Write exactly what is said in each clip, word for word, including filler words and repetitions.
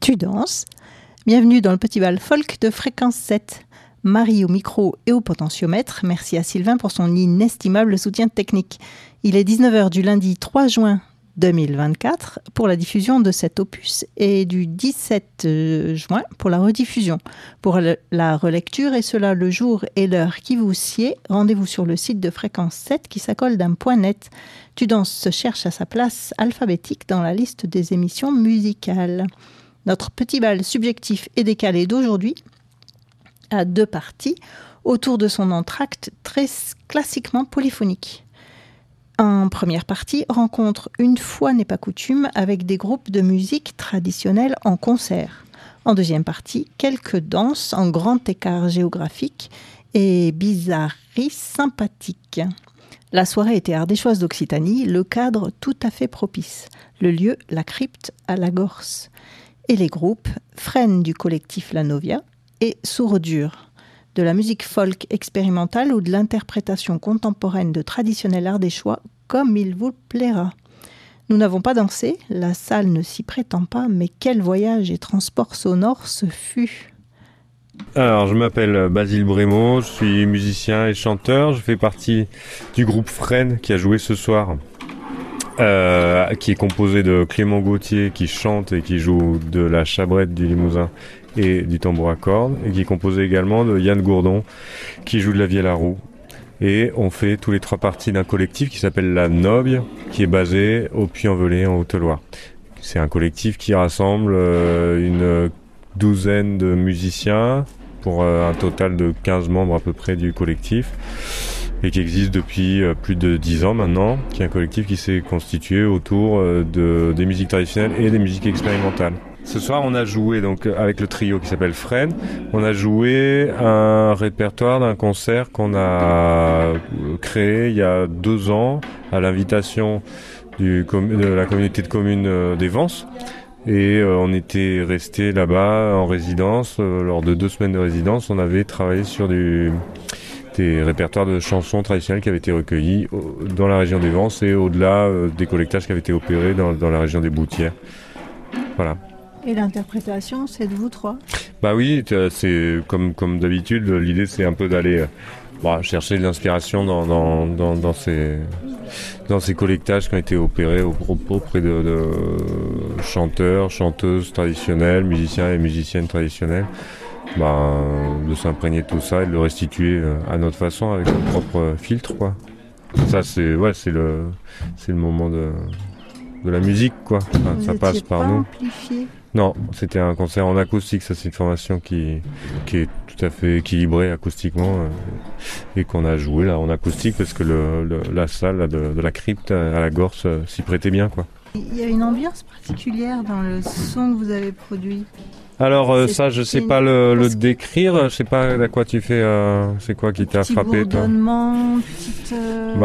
Tu danses. Bienvenue dans le Petit Bal Folk de Fréquence sept. Marie au micro et au potentiomètre. Merci à Sylvain pour son inestimable soutien technique. Il est dix-neuf heures du lundi trois juin deux mille vingt-quatre pour la diffusion de cet opus et du dix-sept juin pour la rediffusion. Pour la relecture, et cela le jour et l'heure qui vous sied, rendez-vous sur le site de Fréquence sept qui s'accole d'un point net. Tu danses se cherche à sa place alphabétique dans la liste des émissions musicales. Notre petit bal subjectif et décalé d'aujourd'hui a deux parties autour de son entracte très classiquement polyphonique. En première partie, rencontre une fois n'est pas coutume avec des groupes de musique traditionnelle en concert. En deuxième partie, quelques danses en grand écart géographique et bizarreries sympathiques. La soirée était ardéchoise d'Occitanie, le cadre tout à fait propice. Le lieu, la crypte à la Gorse. Et les groupes, Fresnes du collectif La Novia et Sourdure. De la musique folk expérimentale ou de l'interprétation contemporaine de traditionnels ardéchois, comme il vous plaira. Nous n'avons pas dansé, la salle ne s'y prétend pas, mais quel voyage et transport sonore ce fut. Alors, je m'appelle Basile Brémaud, je suis musicien et chanteur, je fais partie du groupe Fresnes qui a joué ce soir. Euh, qui est composé de Clément Gauthier qui chante et qui joue de la chabrette, du limousin et du tambour à cordes, et qui est composé également de Yann Gourdon qui joue de la vielle à roue. Et on fait tous les trois parties d'un collectif qui s'appelle La Nobie, qui est basé au Puy-en-Velay en Haute-Loire. C'est un collectif qui rassemble euh, une douzaine de musiciens pour euh, un total de quinze membres à peu près du collectif, et qui existe depuis euh, plus de dix ans maintenant, qui est un collectif qui s'est constitué autour euh, de, des musiques traditionnelles et des musiques expérimentales. Ce soir, on a joué donc avec le trio qui s'appelle Fresnes, on a joué un répertoire d'un concert qu'on a créé il y a deux ans à l'invitation du, de la communauté de communes des Vences. Et euh, on était resté là-bas en résidence. Euh, lors de deux semaines de résidence, on avait travaillé sur du, des répertoires de chansons traditionnelles qui avaient été recueillis au, dans la région des Vences et au-delà euh, des collectages qui avaient été opérés dans, dans la région des Boutières. Voilà. Et l'interprétation, c'est de vous trois ? Bah oui, c'est comme, comme d'habitude, l'idée c'est un peu d'aller euh, bah, chercher de l'inspiration dans, dans, dans, dans, ces, dans ces collectages qui ont été opérés auprès de, de chanteurs, chanteuses traditionnelles, musiciens et musiciennes traditionnelles. Bah, de s'imprégner de tout ça et de le restituer à notre façon avec notre propre filtre, quoi. Ça c'est, ouais, c'est le, c'est le moment de, de la musique, quoi. Enfin, ça passe par pas nous. Amplifié. Non, c'était un concert en acoustique, ça c'est une formation qui, qui est tout à fait équilibrée acoustiquement euh, et qu'on a joué là en acoustique parce que le, le, la salle là, de, de la crypte à la Gorse euh, s'y prêtait bien, quoi. Il y a une ambiance particulière dans le son que vous avez produit. Alors euh, ça, je sais pas le, le décrire, je sais pas à quoi tu fais, euh, c'est quoi qui t'a frappé, toi ? Petite... Euh...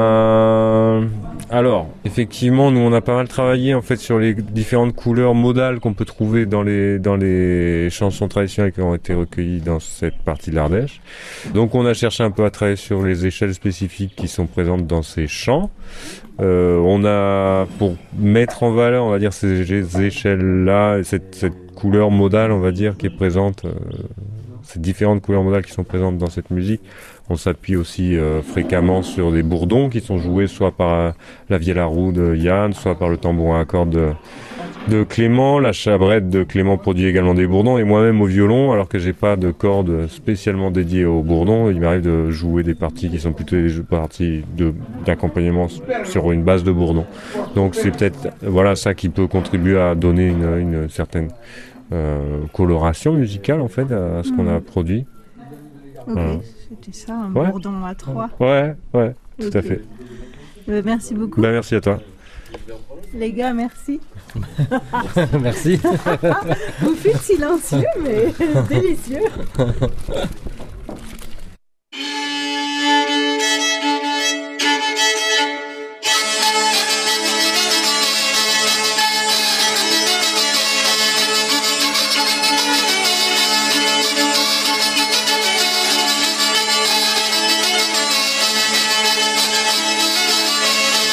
Ben, alors, effectivement, nous on a pas mal travaillé en fait sur les différentes couleurs modales qu'on peut trouver dans les dans les chansons traditionnelles qui ont été recueillies dans cette partie de l'Ardèche. Donc on a cherché un peu à travailler sur les échelles spécifiques qui sont présentes dans ces chants. Euh, on a, pour mettre en valeur, on va dire, ces échelles-là, cette, cette couleur modale, on va dire, qui est présente, euh, ces différentes couleurs modales qui sont présentes dans cette musique. On s'appuie aussi euh, fréquemment sur des bourdons qui sont joués soit par euh, la vielle à roue de Yann, soit par le tambourin à cordes de, de Clément. La chabrette de Clément produit également des bourdons, et moi-même au violon, alors que j'ai pas de cordes spécialement dédiées aux bourdons, il m'arrive de jouer des parties qui sont plutôt des parties de, d'accompagnement sur une base de bourdon. Donc c'est peut-être voilà ça qui peut contribuer à donner une, une certaine euh, coloration musicale en fait à, à ce mmh. qu'on a produit. Ok, voilà. C'était ça, un ouais. bourdon à trois. Ouais, ouais, tout okay. à fait. Euh, merci beaucoup. Ben, merci à toi. Les gars, merci. Merci. Vous faites silencieux, mais délicieux.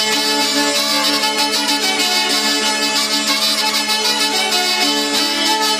Thank you.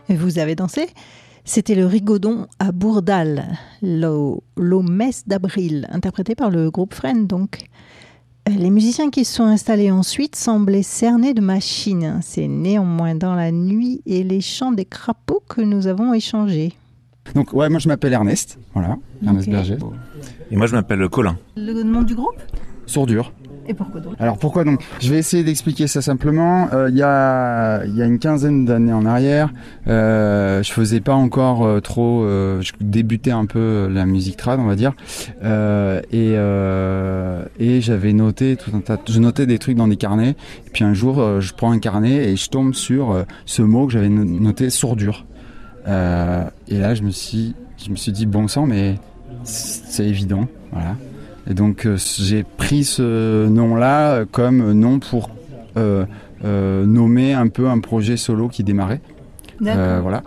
Et vous avez dansé. C'était le Rigodon à Bourdal, l'O Messe d'Abril, interprété par le groupe Fresnes donc. Les musiciens qui se sont installés ensuite semblaient cernés de machines. C'est néanmoins dans la nuit et les chants des crapauds que nous avons échangé. Donc ouais, moi je m'appelle Ernest, voilà, Ernest okay. Berger. Et moi je m'appelle Colin. Le nom du groupe ? Sourdure. Et pourquoi donc ? Alors pourquoi donc ? Je vais essayer d'expliquer ça simplement. Il euh, y, a, y a une quinzaine d'années en arrière, euh, je faisais pas encore euh, trop, euh, je débutais un peu la musique trad, on va dire, euh, et, euh, et j'avais noté tout un tas, je notais des trucs dans des carnets. Et puis un jour, euh, je prends un carnet et je tombe sur euh, ce mot que j'avais noté, sourdure. Euh, et là, je me suis, je me suis dit bon sang, mais c'est évident, voilà. Et donc euh, j'ai pris ce nom-là comme nom pour euh, euh, nommer un peu un projet solo qui démarrait. D'accord. Euh, voilà.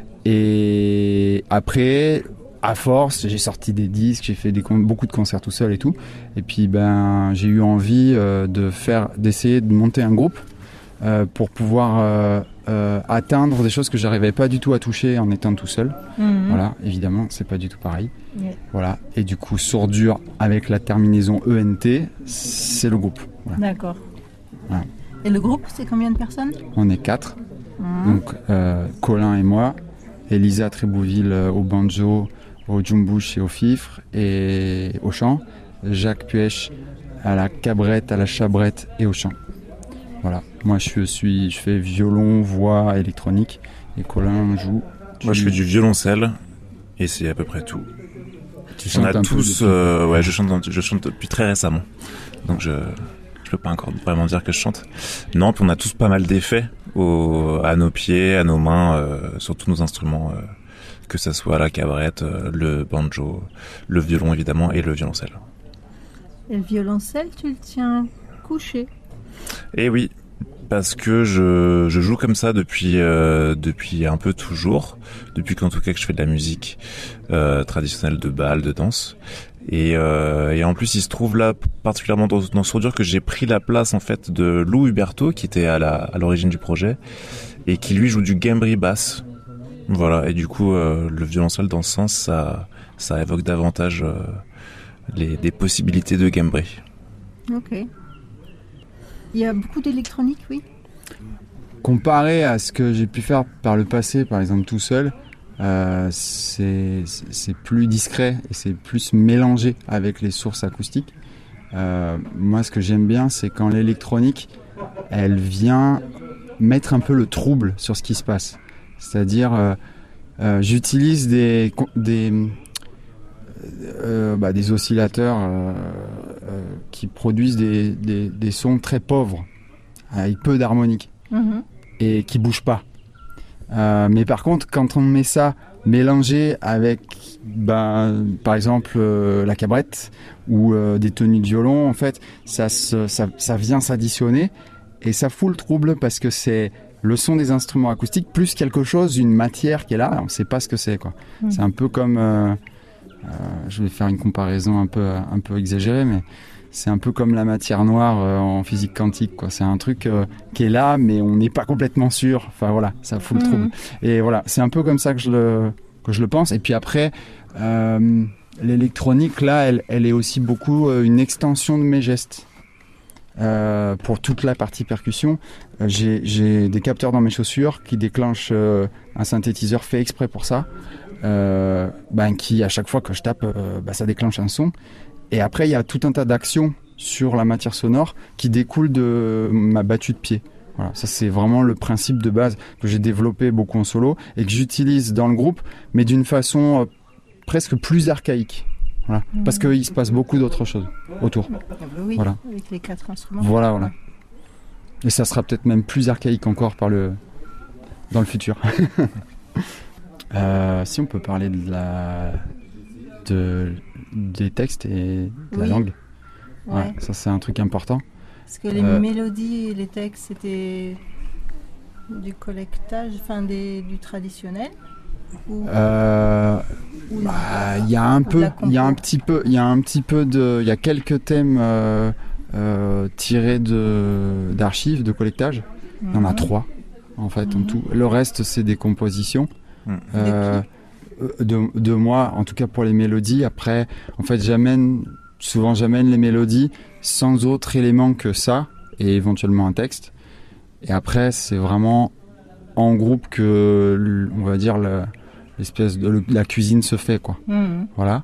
Et après, à force, j'ai sorti des disques, j'ai fait des con- beaucoup de concerts tout seul et tout. Et puis ben j'ai eu envie euh, de faire, d'essayer de monter un groupe euh, pour pouvoir euh, euh, atteindre des choses que j'arrivais pas du tout à toucher en étant tout seul. Mmh. Voilà, évidemment, c'est pas du tout pareil. Yeah. Voilà, et du coup, Sourdure avec la terminaison E N T, c'est le groupe. Voilà. D'accord. Voilà. Et le groupe, c'est combien de personnes ? On est quatre. Mmh. Donc, euh, Colin et moi, Elisa Trébouville euh, au banjo, au djumbouche et au fifre et au chant, Jacques Puech à la cabrette, à la chabrette et au chant. Voilà. Moi, je suis, je fais violon, voix, électronique, et Colin joue. Tu... Moi, je fais du violoncelle, et c'est à peu près tout. Tu On a tous, euh, ouais, je chante, je chante depuis très récemment, donc je, je peux pas encore vraiment dire que je chante. Non, puis on a tous pas mal d'effets au, à nos pieds, à nos mains, euh, sur tous nos instruments, euh, que ça soit la cabrette, euh, le banjo, le violon évidemment, et le violoncelle. Et le violoncelle, tu le tiens couché ? Eh oui, parce que je, je joue comme ça depuis, euh, depuis un peu toujours, depuis qu'en tout cas que je fais de la musique euh, traditionnelle de bal, de danse. Et, euh, et en plus, il se trouve là, particulièrement dans, dans Sourdure, que j'ai pris la place en fait de Lou Huberto, qui était à, la, à l'origine du projet, et qui lui joue du gambri basse. Voilà, et du coup, euh, le violoncelle dans ce sens, ça, ça évoque davantage euh, les, des possibilités de gambri. Ok. Il y a beaucoup d'électronique, oui. Comparé à ce que j'ai pu faire par le passé, par exemple tout seul, euh, c'est, c'est plus discret et c'est plus mélangé avec les sources acoustiques. Euh, moi, ce que j'aime bien, c'est quand l'électronique, elle vient mettre un peu le trouble sur ce qui se passe. C'est-à-dire, euh, euh, j'utilise des... des Euh, bah, des oscillateurs euh, euh, qui produisent des, des, des sons très pauvres avec peu d'harmonique mmh. et qui bougent pas. Euh, mais par contre, quand on met ça mélangé avec, bah, par exemple, euh, la cabrette ou euh, des tenues de violon, en fait, ça, se, ça, ça vient s'additionner et ça fout le trouble parce que c'est le son des instruments acoustiques plus quelque chose, une matière qui est là, on ne sait pas ce que c'est, quoi. Mmh. C'est un peu comme... Euh, Euh, je vais faire une comparaison un peu, un peu exagérée, mais c'est un peu comme la matière noire euh, en physique quantique, quoi. C'est un truc euh, qui est là, mais on n'est pas complètement sûr. Enfin voilà, ça fout mmh. le trouble. Et voilà, c'est un peu comme ça que je le, que je le pense. Et puis après, euh, l'électronique, là, elle, elle est aussi beaucoup euh, une extension de mes gestes. Euh, pour toute la partie percussion, euh, j'ai, j'ai des capteurs dans mes chaussures qui déclenchent euh, un synthétiseur fait exprès pour ça. Euh, ben, qui à chaque fois que je tape euh, ben, ça déclenche un son et après il y a tout un tas d'actions sur la matière sonore qui découlent de ma battue de pied. Voilà, ça c'est vraiment le principe de base que j'ai développé beaucoup en solo et que j'utilise dans le groupe mais d'une façon euh, presque plus archaïque. Voilà, mmh. Parce qu'il se passe beaucoup d'autres choses autour. Ah bah oui, voilà. Avec les quatre instruments. Voilà, voilà. Et ça sera peut-être même plus archaïque encore par le... dans le futur. Euh, si on peut parler de la, de, des textes et de oui. la langue, ouais. Ouais, ça c'est un truc important. Parce que les euh, mélodies et les textes c'était du collectage, enfin des, du traditionnel. Ou... Euh, il bah, y a un peu, il y a un petit peu, il y a un petit peu de, il y a quelques thèmes euh, euh, tirés de d'archives, de collectage. Il y en a trois. en fait, Mhm. en tout. Le reste, c'est des compositions. Mm. Euh, de, de moi, en tout cas pour les mélodies. Après, en fait, j'amène, souvent j'amène les mélodies sans autre élément que ça, et éventuellement un texte. Et après, c'est vraiment en groupe que, on va dire, le, l'espèce de le- la cuisine se fait, quoi. Mhm. Voilà.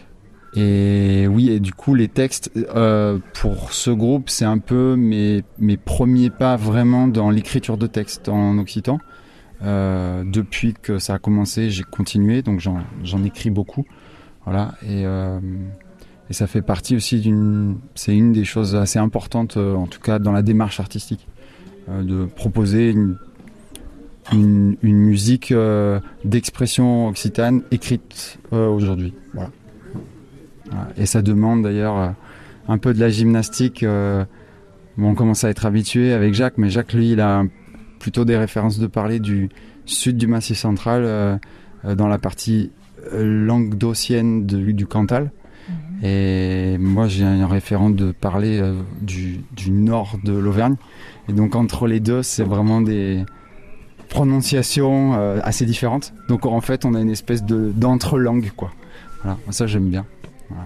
Et oui, et du coup, les textes, euh, pour ce groupe, c'est un peu mes, mes premiers pas vraiment dans l'écriture de textes en occitan. Euh, depuis que ça a commencé, j'ai continué, donc j'en, j'en écris beaucoup. Voilà. Et, euh, et ça fait partie aussi d'une. C'est une des choses assez importantes, euh, en tout cas dans la démarche artistique, euh, de proposer une, une, une musique euh, d'expression occitane écrite euh, aujourd'hui. Voilà. Voilà. Et ça demande d'ailleurs euh, un peu de la gymnastique. Euh, bon, on commence à être habitué avec Jacques, mais Jacques, lui, il a plutôt des références de parler du sud du Massif central, euh, euh, dans la partie euh, languedocienne de, du Cantal. Mhm. Et moi, j'ai un référent de parler euh, du, du nord de l'Auvergne. Et donc, entre les deux, c'est vraiment des prononciations euh, assez différentes. Donc, en fait, on a une espèce de, d'entre-langue, quoi. Voilà, ça, j'aime bien. Voilà.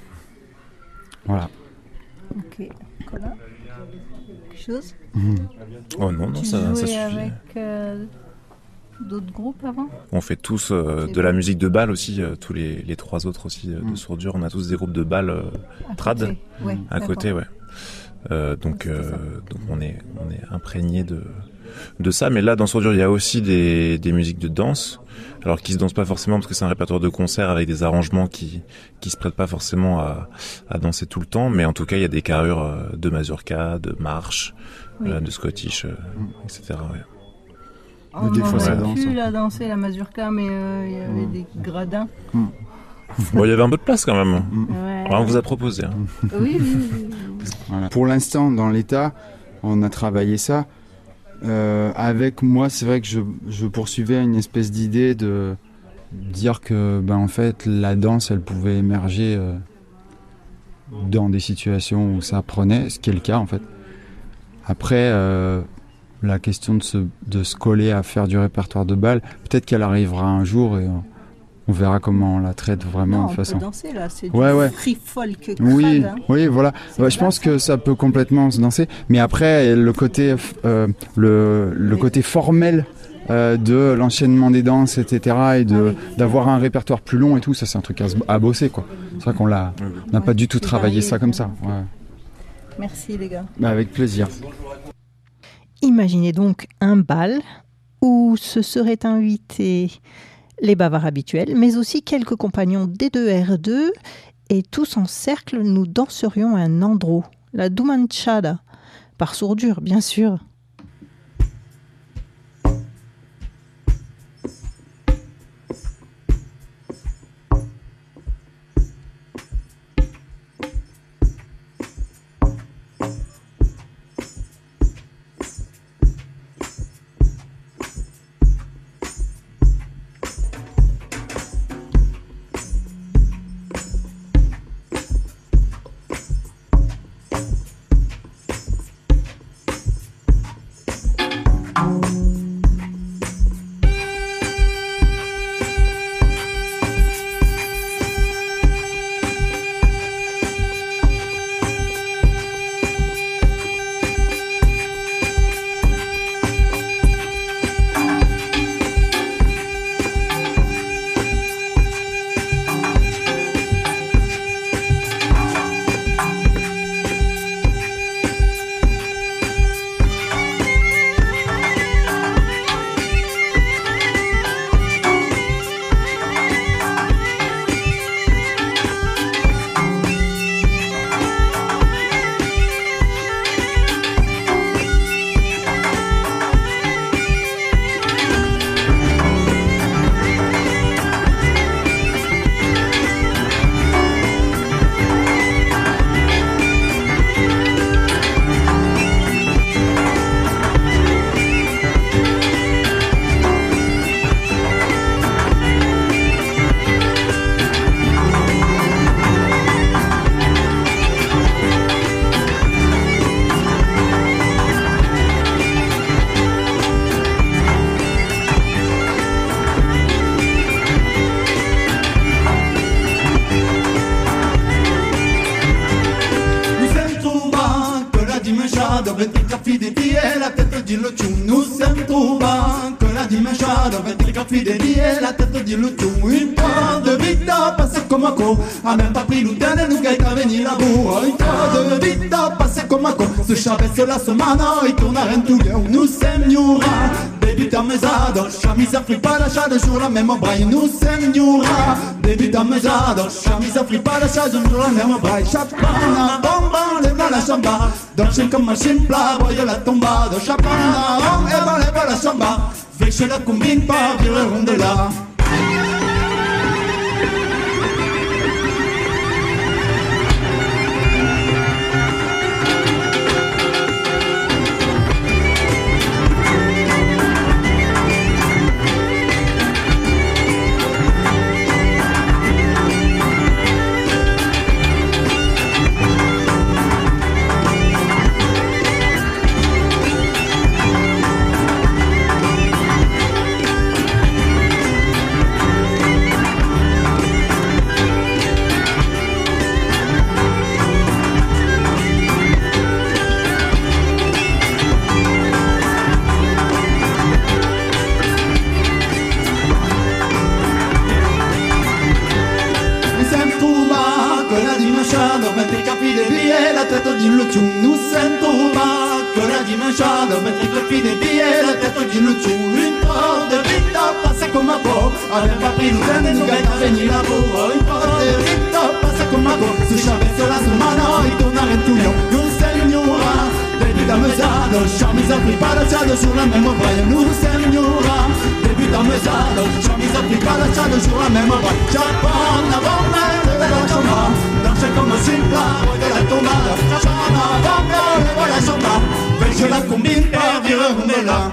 Voilà. Ok. Colin, quelque chose? Mmh. Oh non, non, Tu ça, ça jouais suffit. avec euh, d'autres groupes avant? On fait tous euh, C'est de la bon. musique de bal aussi, euh, tous les, les trois autres aussi euh, de Mm. sourdure. On a tous des groupes de bal euh, À trad côté. Ouais, à d'accord. côté, ouais. Euh, donc, Ouais, c'était euh, ça. donc on est on est imprégné de de ça. Mais là, dans sourdure, il y a aussi des des musiques de danse. Alors qui se dansent pas forcément parce que c'est un répertoire de concert avec des arrangements qui qui se prêtent pas forcément à à danser tout le temps. Mais en tout cas, il y a des carrures euh, de mazurka, de marche, Oui. euh, de scottish, euh, et cetera. Ouais. On Des fois, aurait ça pu danse, hein. la danser, la mazurka, mais euh, il y avait Mm. des gradins. Bon, il y avait un peu de place quand même. Ouais. Alors, on vous a proposé. Hein. Oui, oui, oui, oui. Voilà. Pour l'instant, dans l'état, on a travaillé ça. Euh, avec moi, c'est vrai que je, je poursuivais une espèce d'idée de dire que, ben, en fait, la danse, elle pouvait émerger euh, dans des situations où ça prenait, ce qui est le cas, en fait. Après, euh, la question de se, de se coller à faire du répertoire de bal, peut-être qu'elle arrivera un jour et on, on verra comment on la traite vraiment Non, de on façon. peut danser là, c'est Ouais, du ouais. free folk crade. Oui, hein. oui, voilà. C'est Ouais, je pense vaste, que ça peut complètement se danser, mais après le côté, euh, le, le Oui. côté formel euh, de l'enchaînement des danses, et cetera, et de Ah oui. d'avoir un répertoire plus long et tout, ça c'est un truc à, se- à bosser, quoi. C'est vrai qu'on l'a, on n'a Ouais, pas du tout c'est travaillé varié, ça comme ouais. ça. Ouais. Merci les gars. Bah, avec plaisir. Imaginez donc un bal où se seraient invités les bavards habituels, mais aussi quelques compagnons D deux R deux, et tous en cercle, nous danserions un andro, la Dumanchada, par sourdure, bien sûr. dimanche dove ti caffide di e la tête di lucium nous siamo trovati que la dimanche dove ti caffide di e la tête di lucium une fois de vita passé comme un con a même pas pris l'outan et nous gaita venir la boue une fois de vita passé comme un con ce chavez la semaine il tourne à rien tout le nous siamo gnura débute à mesado chemise à fripa la chade sur la même braille nous siamo gnura débute à mesado chemise à fripa la chade sur la même braille chapana bomba leva la chamba danse comme un simpla voyez la tomba de chapana leva leva la chamba fait que je la combine pas virer rondella. Mentre capi de vie la tête di lucium nous sento ma que la dimanche mentre capi de vie la tête di lucium une fois de vita passé comme un pot avait pas pris l'outan et nous gaita venir la boue une fois de vita passé comme un pot ce chavez la semana il tourne à rien tout le nous signora début da mesado chemise à fripa la chade sur la même braille nous signora début da mesado chemise à fripa la chade sur la même braille Japon avant même de la chamba danse comme un simple de la tombade chana bamba leva la chamba fait que je la combine par virer rondella.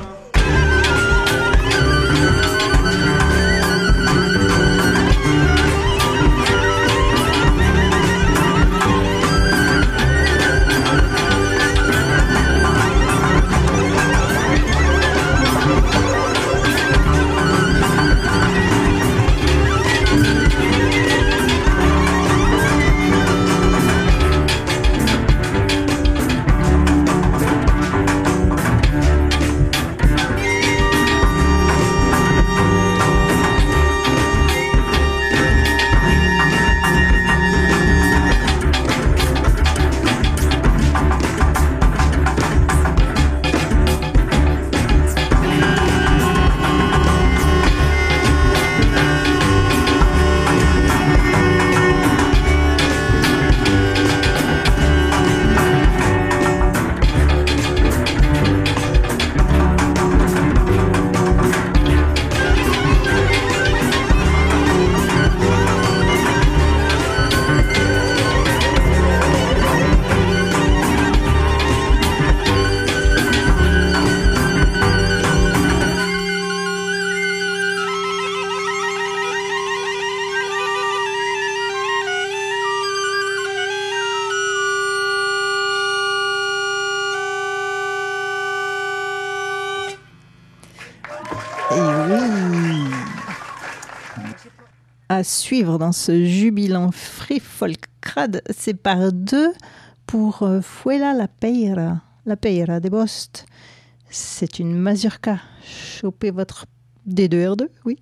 À suivre dans ce jubilant free folk crade, c'est par deux pour euh, Fuela la Peira, la Peira des Bost. C'est une mazurka. Chopez votre D deux R deux, oui.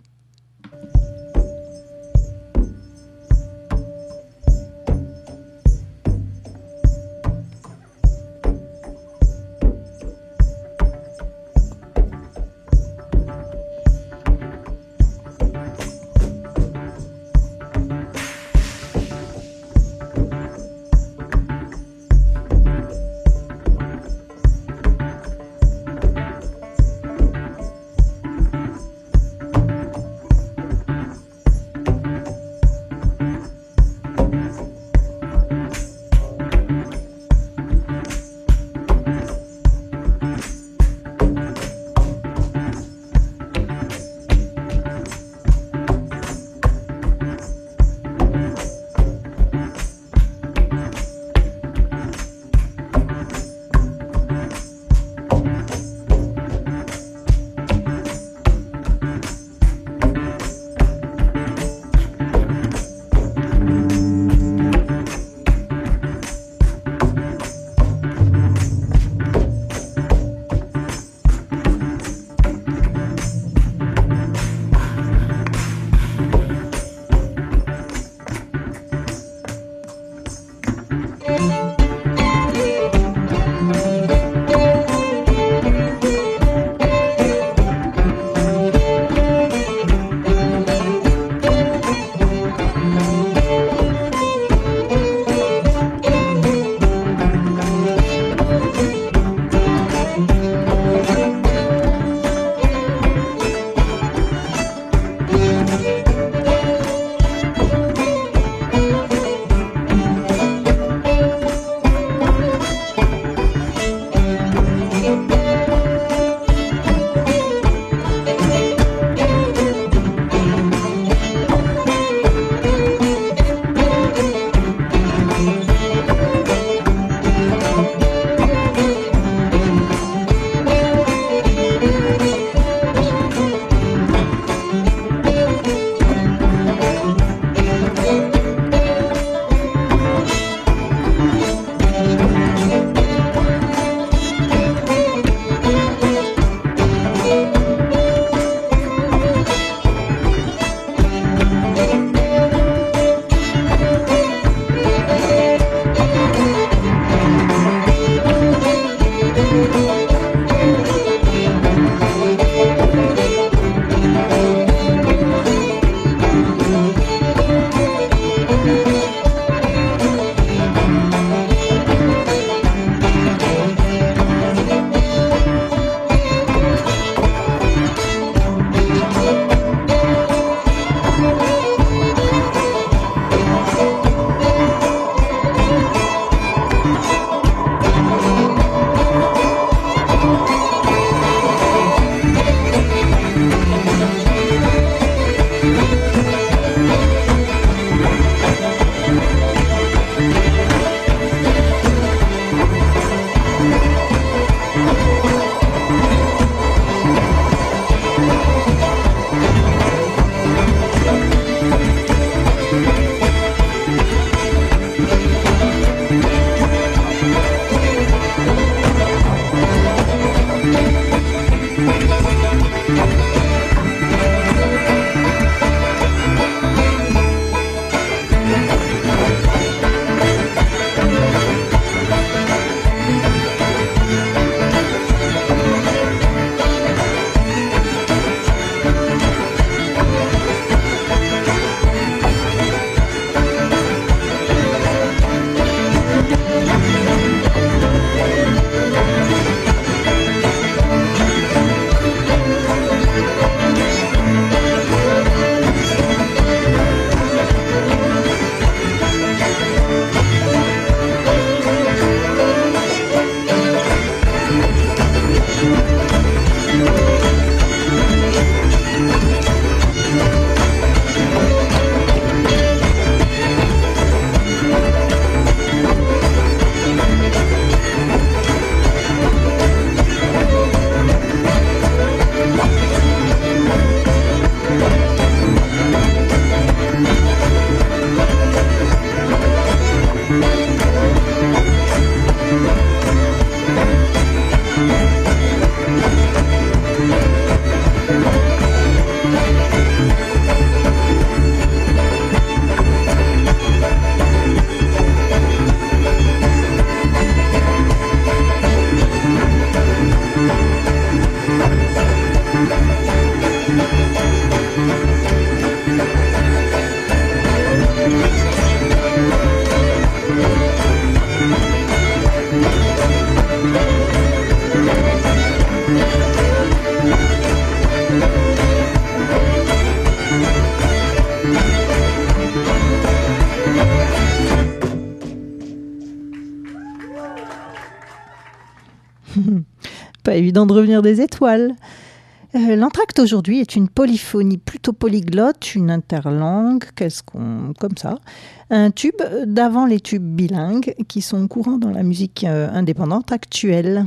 Pas évident de revenir des étoiles. Euh, L'entracte aujourd'hui est une polyphonie plutôt polyglotte, une interlangue, qu'est-ce qu'on, comme ça, un tube d'avant les tubes bilingues qui sont courants dans la musique euh, indépendante actuelle.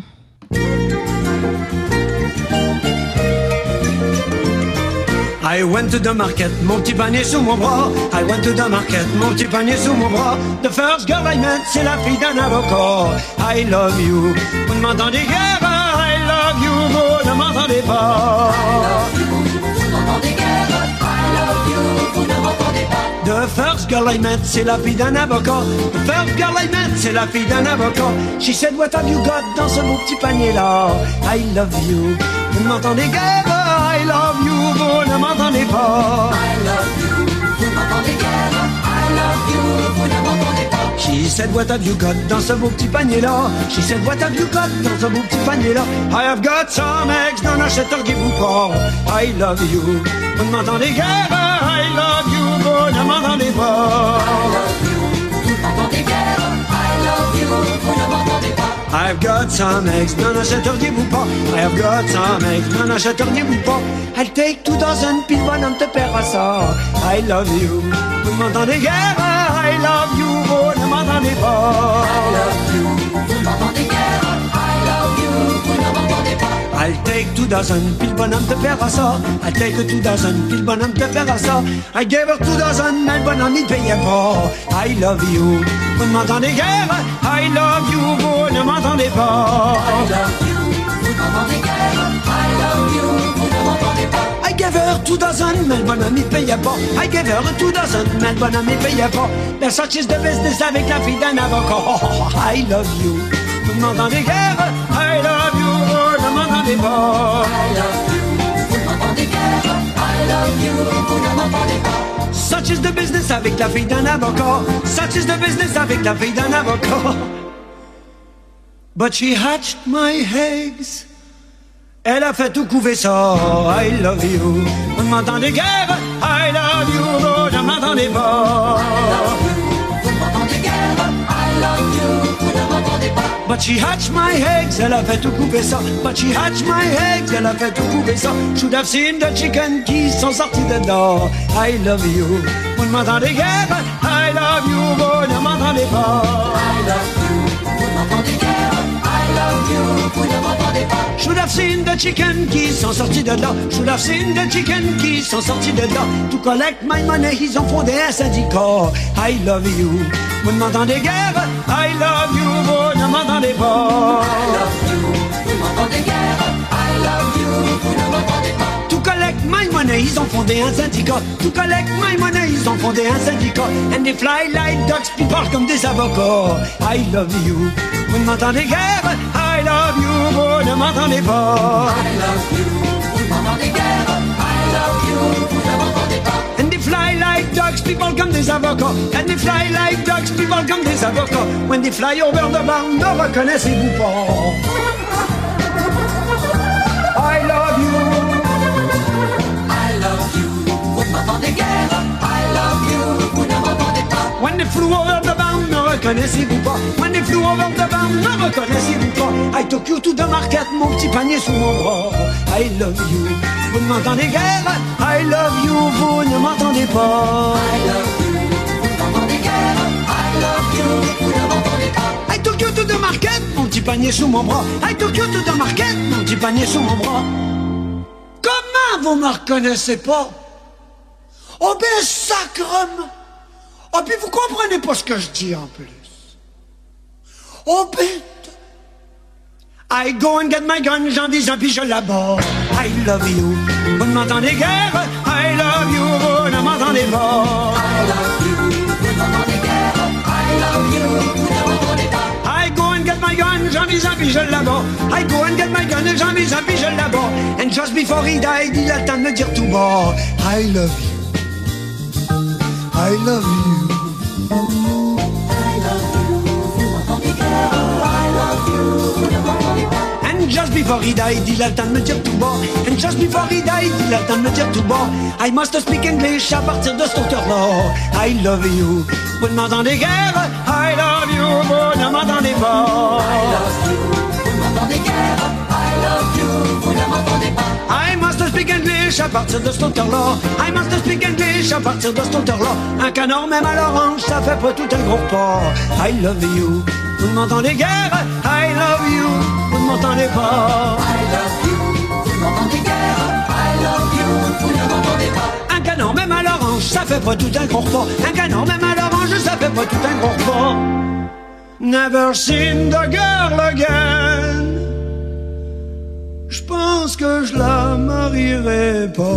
I went to the market, mon petit panier sous mon bras. I went to the market, mon petit panier sous mon bras. The first girl I met, c'est la fille d'un avocat. I love you, vous ne m'entendez guère. I love you, vous ne m'entendez pas. I love you, vous n'entendez guère. I love you, vous ne m'entendez pas. The first girl I met, c'est la fille d'un avocat. The first girl I met, c'est la fille d'un avocat. She said, what have you got dans ce beau petit panier-là? I love you, vous ne m'entendez guère. I love you, vous ne m'entendez pas. I love you, vous ne m'entendez guère. I love you, vous ne m'entendez pas. She said, what have you got dans ce beau petit panier-là? She said, what have you got dans ce beau petit panier-là? I have got some eggs, non achèteriez-vous pas? I love you, vous ne m'entendez guère. I love you, vous ne m'entendez pas. I love you, vous ne m'entendez guère. I love you, vous ne m'entendez pas. I've got some eggs, n'en achèteriez-vous pas? I've got some eggs, n'en achèteriez-vous pas? I'll take two dozen, puis le bonhomme te paiera ça. I love you, vous ne m'entendez guère. I love you, vous ne m'entendez pas. I love you, vous ne m'entendez guère. I love you, vous ne m'entendez pas. I'll take two dozen, puis le bonhomme te paiera ça. I'll take two dozen, puis le bonhomme te paiera ça. I gave her two dozen, mais le bonhomme il payait pas. I love you, vous ne m'entendez guère. I love you, vous ne m'entendez pas. I love you, vous ne m'entendez guère. I love you, vous ne m'entendez pas. I gave her two dozen, mais le bonhomme il payait pas. I gave her two dozen, mais le bonhomme il payait pas. There's such is the business avec la fille d'un avocat. I love you, vous ne m'entendez guère. I love you, vous ne m'entendez pas. I love you, vous ne m'entendez guère. I love you, vous ne m'entendez pas. Such is the business avec la fille d'un avocat. Such is the business avec la fille d'un avocat. But she hatched my eggs. Elle a fait tout couver ça. I love you, vous ne m'entendez guère. I love you, vous ne m'entendez pas. I love you, vous ne m'entendez guère. I love you, vous ne m'entendez pas. But she hatched my eggs, elle a fait tout couper ça. But she hatched my eggs, elle a fait tout couper ça. Should have seen the chicken qui sont sortis de là. I love you, vous ne m'entendez guère. I love you, vous ne m'entendez pas. I love you, vous ne m'entendez guère. I love you, vous ne m'entendez pas. Should have seen the chicken qui sont sortis de là. Should have seen the chicken qui sont sortis de là. To collect my money, ils ont fondé un syndicat. I love you, vous ne m'entendez guère. I love you, vous ne m'entendez pas. I love you, vous ne m'entendez guère. I love you, vous ne m'entendez pas. To collect my money, ils ont fondé un syndicat. To collect my money, ils ont fondé un syndicat. And they fly like ducks, puis parlent comme des avocats. I love you, vous ne m'entendez guère. I love you, vous ne m'entendez pas. I love you, vous ne m'entendez guère. I love you, vous ne m'entendez pas. And they fly like ducks, people comme des avocats. And they fly like ducks, people comme des avocats. When they fly over the barn, ne reconnaissez-vous pas? I love you, I love you, vous ne m'entendez guère. I love you, vous ne m'entendez pas. When they flew over the barn, ne reconnaissez-vous pas? When they flew over the barn, ne reconnaissez-vous pas? I took you to the market, mon petit panier sous mon bras. I love you, vous ne m'entendez guère. I love you, vous ne m'entendez pas. I love you, vous ne m'entendez guère. I love you, vous ne m'entendez pas. I took you to the market, mon petit panier sous mon bras. I took you to the market, mon petit panier sous mon bras. Comment vous me reconnaissez pas? Oh ben sacrement. Oh puis vous comprenez pas ce que je dis en plus. Oh ben. I go and get my gun, j'en vise un puis je l'aborde. I love you, vous ne m'entendez guère. I love you, vous ne m'entendez pas. I love you, vous ne m'entendez guère. I love you, vous ne m'entendez pas. I go and get my gun, j'en vise un puis je l'aborde. I go and get my gun, j'en vise un puis je l'aborde. And just before he died, il a le temps de me dire tout bas. I love you, I love you. And just before he died, il a le temps de me dire tout bas. And just before he died, il a le temps de me dire tout bas. I must speak English à partir de cette hauteur-là. I love you, vous ne m'entendez guère. I love you, vous ne m'entendez pas. I love you, vous ne m'entendez guère. English à partir de cet auteur-là. I must speak English à partir de cet auteur-là. Un canard même à l'orange, ça fait pas tout un gros repas. I love you, vous ne m'entendez guère. I love you, vous ne m'entendez pas. I love you, vous ne m'entendez guère. I love you, vous ne m'entendez pas. Un canard même à l'orange, ça fait pas tout un gros repas. Un canard même à l'orange, ça fait pas tout un gros repas. Never seen the girl again. J'pense que je la marierai pas.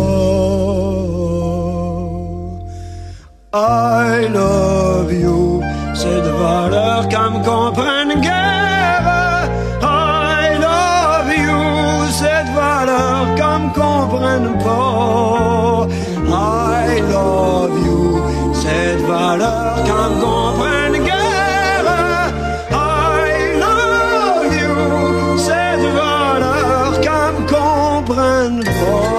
I love you, c'est de valeur qu'à me comprenne guère. I love you, c'est de valeur qu'à me comprenne pas. I love you, c'est de valeur qu'à me comprenne guère. I love you, c'est de valeur qu'à me comprenne pas.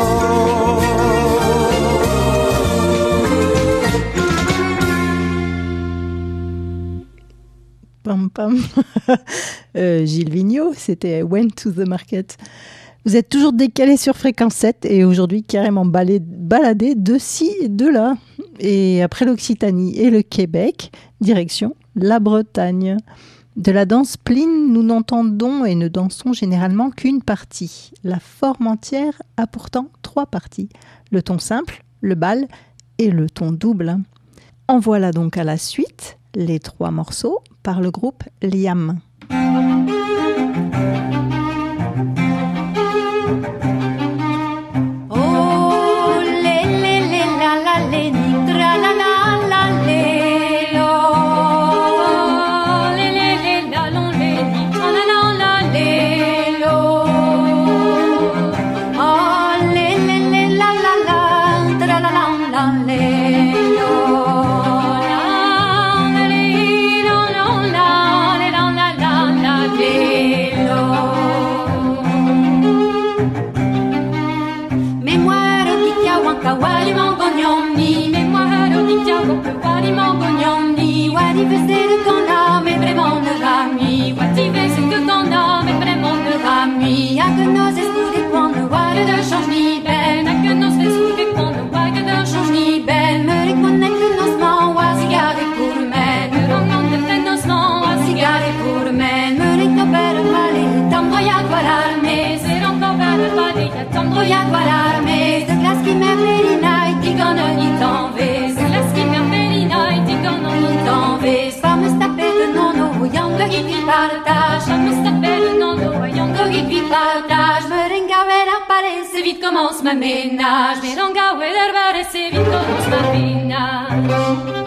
Pam pam. euh, Gilles Vigneault, c'était Went to the Market. Vous êtes toujours décalé sur Fréquence sept et aujourd'hui carrément balé- baladé de ci et de là. Et après l'Occitanie et le Québec, direction la Bretagne. De la danse pline, nous n'entendons et ne dansons généralement qu'une partie. La forme entière a pourtant trois parties. Le ton simple, le bal et le ton double. En voilà donc à la suite les trois morceaux par le groupe Liam. Voy a guardarme de las que me melina y digan ni t'en ves, de las que me melina y digan ni t'en ves. Pas me taper de non non, voyant que qui puis partage, pas me taper de non non, voyant que qui puis partage. Me renga ver aparece vite commence ma ménage, me renga ver aparece vite commence ma ménage.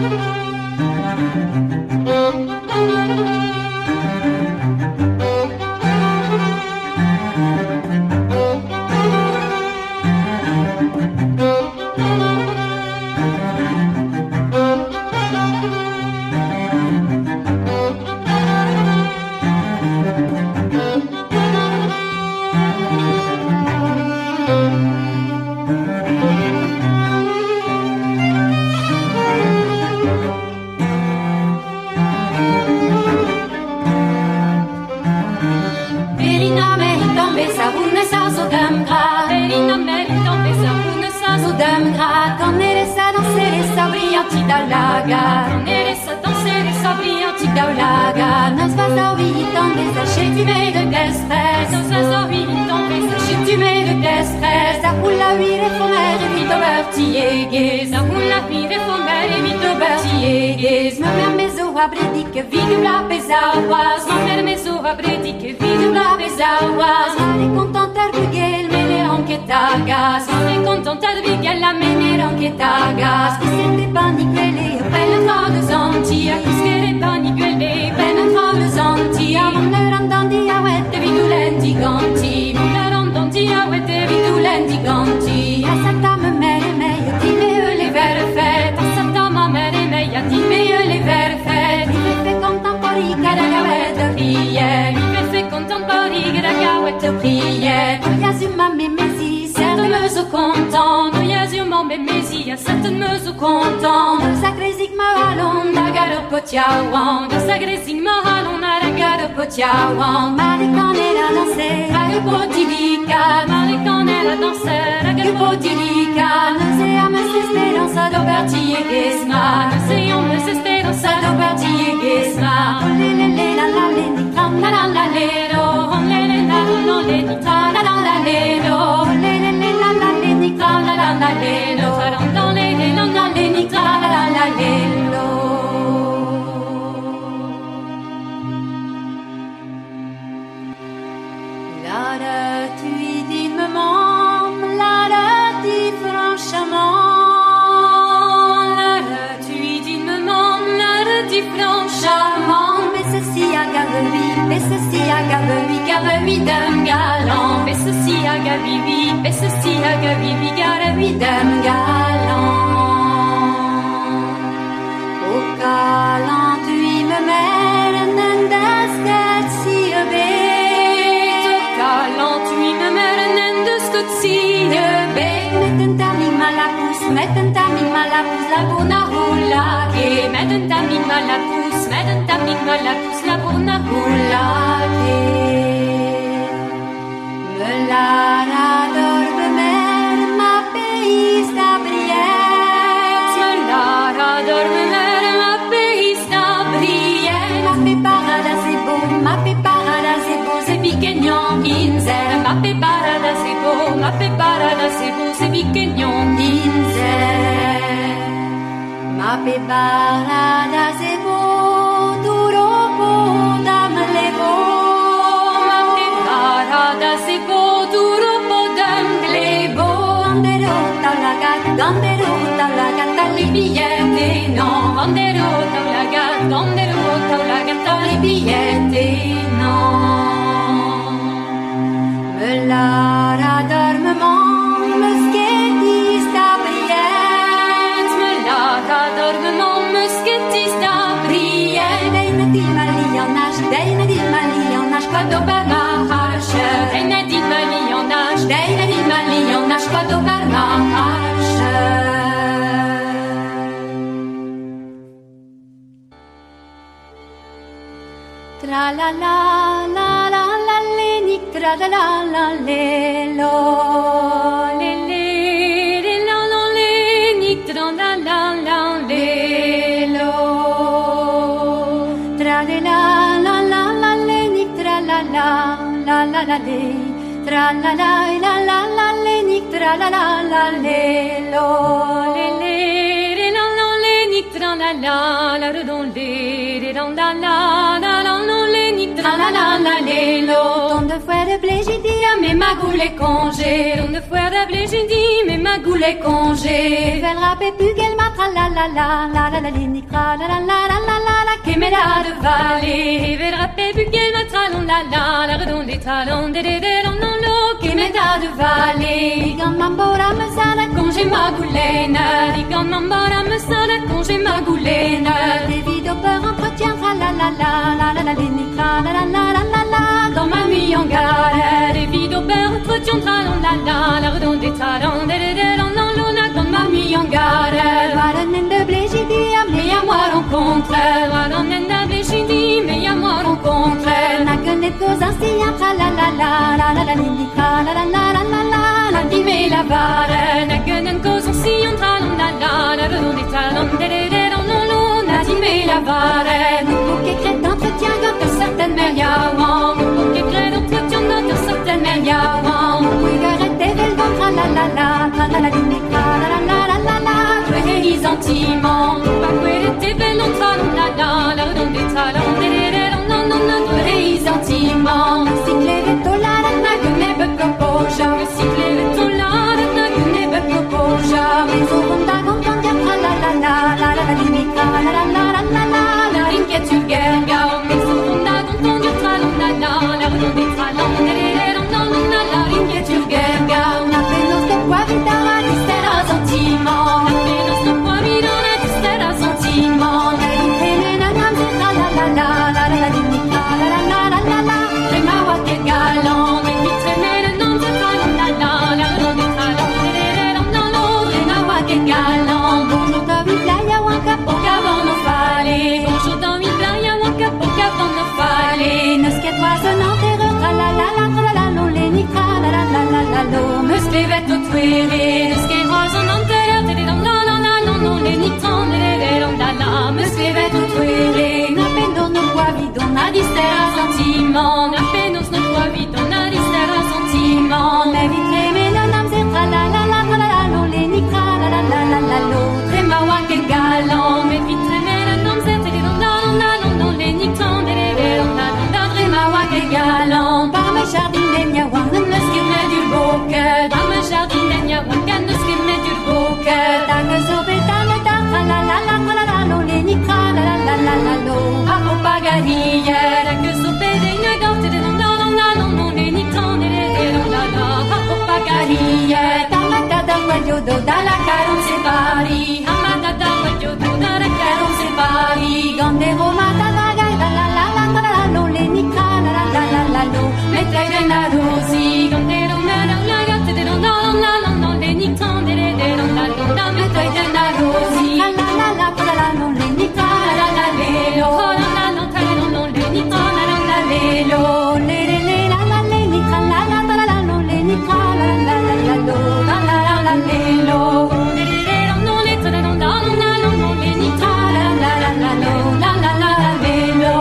Non se va vite en desachet, tu mets de d'espèce. Non se va vite en desachet, tu mets de d'espèce. Ça roule la huile et fromage et vite au beurre tilleguez. Ça roule la huile et fromage et vite au beurre tilleguez. Me mère mes os à brédique, vide la pésaroise. Me mère mes os à brédique, vide la pésaroise. On est content de bugel, mais les enquêtes agaces. On est content de bugel, la mener enquête agace. Qui s'était paniquelé, prenne trois de zanti. Qui s'était paniquelé, prenne trois de zanti. Mon leur entendit à ouette, vidulenti ganti. Mon leur entendit à ouette, vidulenti ganti. À sa dame, mère et meille, dis-le les verres faits. À sa dame, mère et meille, dis-le les verres faits. Il me fait contemporaire, la gawette prière. Il me fait contemporaire, la gawette prière. Oyas uma mémésie, certes me so content. Oyas uma mémésie, certes me so content. Nos agrésig ma halon, la gare potiawan. Nos agrésig ma halon, la gare potiawan. Malécan elle a dansé, la potidica. Malécan elle a dansé, la potilica, non siamo speranza d'oberti e gesma, non siamo speranza d'oberti e gesma. Le le le la la le di tra la la la le do, le le la la le di tra la la la le do, le le le la la le di tra la la la le do, tra le le la la le di tra la la la le do. La tu dis maman, la dis franchement, la tu dis maman, la dis franchement, mais ceci agave lui, mais ceci agave lui, gave lui d'un galant, mais ceci agave lui, mais ceci agave lui, gave lui d'un galant. Au galant tu me mènes d'un stade si bête, au galant tu me mènes de scotsi de bête, mettez ta mime à la pousse, mettez ta mime à la pousse, la bourna roula, et mettez ta mime à la pousse, mettez ta mime à la pousse, la bourna roula, me la radorbe mer, ma pays d'Abriette, me la radorbe mer, ma pays d'Abriette, ma fait parada c'est beau, ma fait parada c'est beau, c'est piquignon kinzer, ma fait parada c'est beau, ma fait parada c'est beau, c'est piquignon kinzer, ma fait parada c'est beau, duro beau, dame les beaux, ma fait parada c'est beau, duro beau, dame les beaux, andero taulagat, andero taulagat, les billets non, andero taulagat, andero taulagat, les billets non. Me la radormement, me sketis d'Abriette, me la radormement, me sketis d'Abriette, dei me di mali en âge, dei me di mali en âge, quoi d'Obermarche, dei me di mali en âge, dei me di mali en âge, quoi d'Obermarche. Tra la la la la la le ni tra la la la le lo le le le la la le ni tra la la la le lo tra la la la la la le ni tra la la la la la le tra la la la la la le ni tra la la la le lo le le le la la le ni tra la la la redon le le la la la la la la la la le lo. Tant de fois de blé j'ai dit à mes magoules les congés, tant de fois de blé j'ai dit mes magoules les congés. Vel rapé plus qu'elle m'a tra la la la la la la li tra la la la la la la la que me la de valer. Vel rapé plus qu'elle m'a tra la la la la redon des talons de de de non non lo que me da de valer. Quand m'embora me sana congé magoulena, quand m'embora me sana congé magoulena. Des vidéos peur entretien tra la la la la la la li tra la la la la la la dans ma nuit en gare des vidéos peur entretien tra la la la la redon des talons de de de non non lo dans ma nuit en gare. Valanen de blé j'ai dit mais à moi rencontre, valanen de blé j'ai dit mais à moi rencontre. N'a que des causes ainsi tra la la la la la la li tra la la la la la la la di me la vare. N'a que des causes ainsi tra la la la la redon des talons de de de non non lo n'a di me la vare. Pour que crête d'entretien quand certaines mériawan, pour que crête d'entretien quand certaines mériawan. Oui, garette des belles dans tra la la la tra la la li tra la la la la la la. Les sentiments, pas que des belles dans tra la la la redon des talons de de de non non non les sentiments. Cycle de la la la que ne peut proposer, cycle de la la la que ne peut proposer. Mais au fond d'un grand temps tra la la la la la la li tra la la la la la la la. Inquiétude guerre, mais au fond d'un grand temps tra la la tuere, de ske rosen anter, de dom la la la non non le nitron de de dom la la, me scrive tu tuere, na pendo no qua vito na distera sentiment, na penos no qua vito na distera sentiment, me vitre me la nam se tra la la la la la non le nicra la la la la la lo, trema wa che galant, me vitre me la nam se de dom la la non non le nitron de de dom la la, trema wa che galant, par me jardin de mia wa ne skimme du boke, par me jardin de mia wa ne skimme du boke, ta que so betane ta la la la la la la non le nicra la la la la la lo, a po pagaria, ta que so bedine gante de dom la la non non le nitron de de dom la la, a po pagaria, ta mata da quaglio do dalla caron se pari, a mata da quaglio do dalla caron se pari, gande roma ta la la la la la la la non le nicra la la la la la lo, mentre de na rosi, gande roma la la gante de dom la la la non le nitron de de dom la la, mentre de na rosi, la la la la la la non le nicra la la le lo, la la la la non non le nicra la la la le lo, le le le la la le nicra la la la la non le nicra la la la la lo, la la la la le lo, le le le non le tra non la la non non le nicra la la la la lo, la la la la le lo.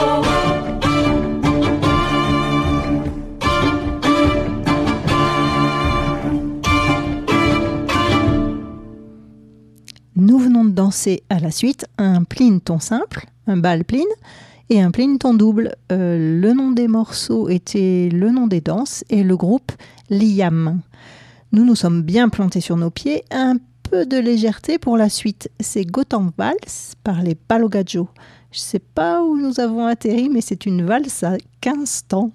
Nous venons de danser à la suite un pline ton simple, un bal pline, et un pline ton double. Euh, le nom des morceaux était le nom des danses et le groupe Liam. Nous nous sommes bien plantés sur nos pieds, un peu de légèreté pour la suite. C'est Gotham Valse par les Palogadjo. Je ne sais pas où nous avons atterri, mais c'est une valse à quinze temps.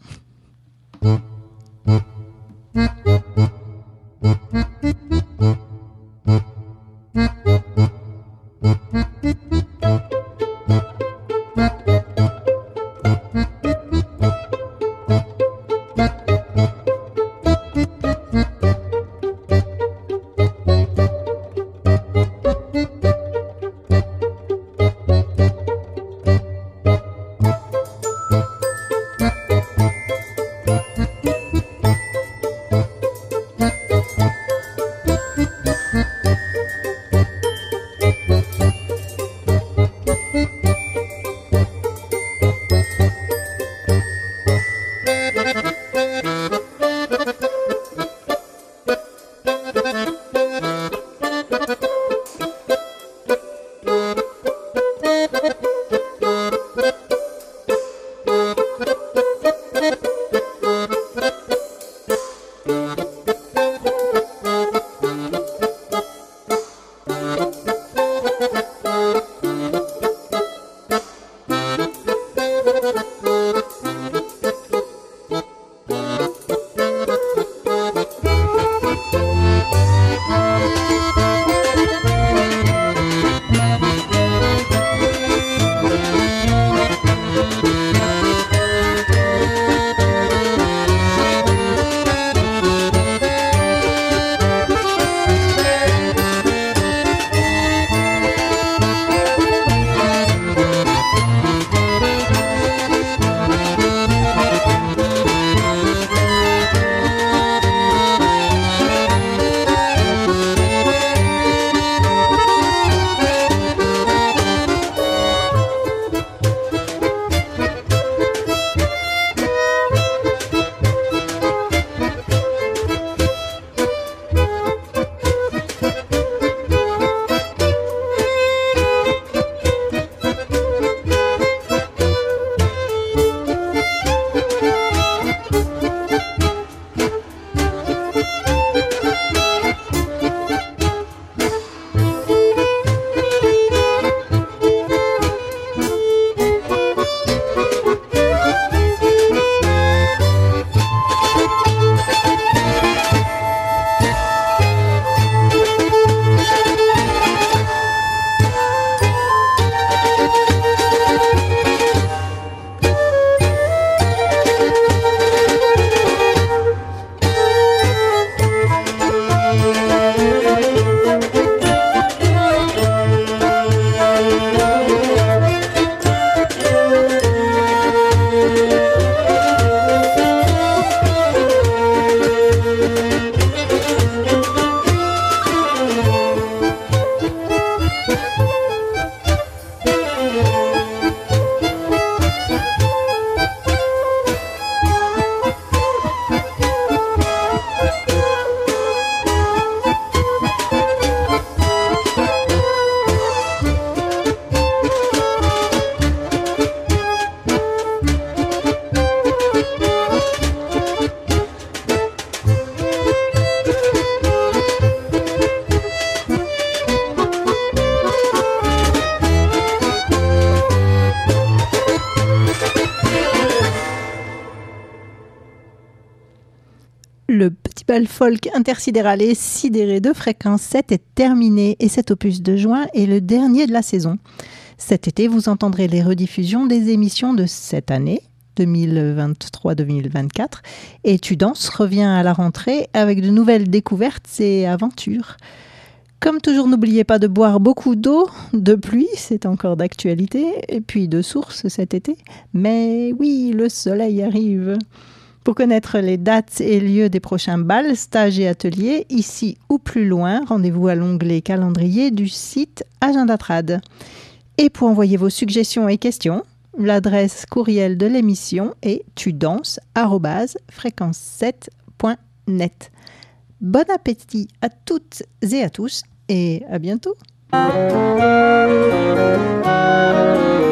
Le petit bal folk intersidéral et sidéré de Fréquence sept est terminé et cet opus de juin est le dernier de la saison. Cet été, vous entendrez les rediffusions des émissions de cette année, deux mille vingt-trois deux mille vingt-quatre, et Tu danses revient à la rentrée avec de nouvelles découvertes et aventures. Comme toujours, n'oubliez pas de boire beaucoup d'eau, de pluie, c'est encore d'actualité, et puis de source cet été. Mais oui, le soleil arrive. Pour connaître les dates et lieux des prochains bals, stages et ateliers, ici ou plus loin, rendez-vous à l'onglet calendrier du site Agendatrad. Et pour envoyer vos suggestions et questions, l'adresse courriel de l'émission est tudances arobase fréquence sept point net. Bon appétit à toutes et à tous et à bientôt.